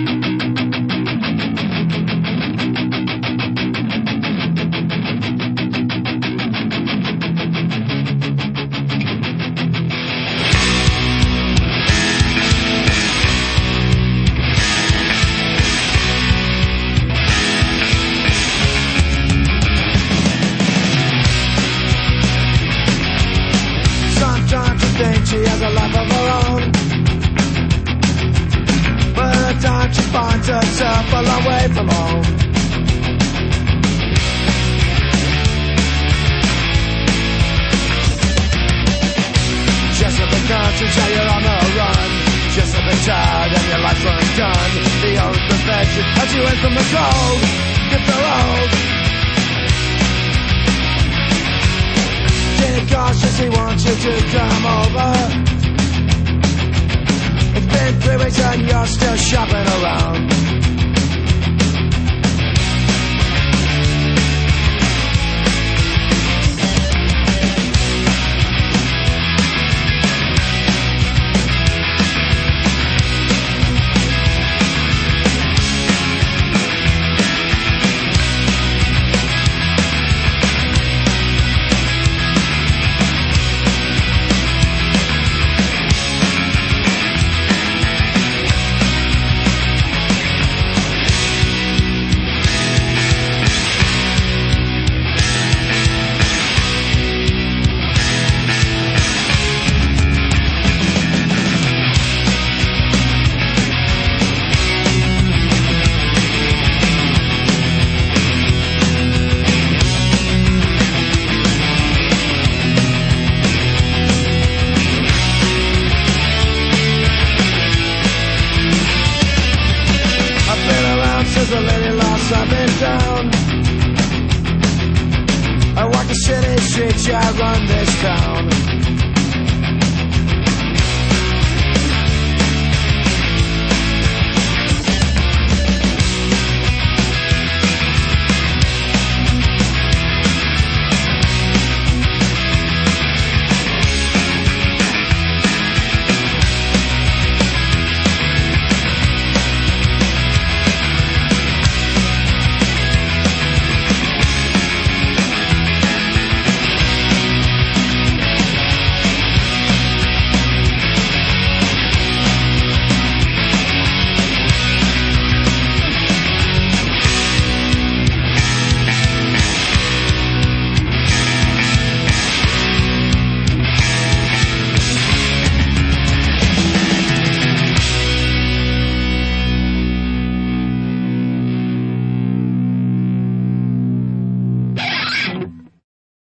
She has a life of her own, but at times she finds herself a long way from home. Just a bit conscious how you're on the run, just a bit tired and your life's undone. The only perfection as you in from the cold, get the road. Take cautious, he wants you to come over. It's been 3 weeks and you're still shopping around. The lady lost up and down. I walk the city streets, yeah, I run this town.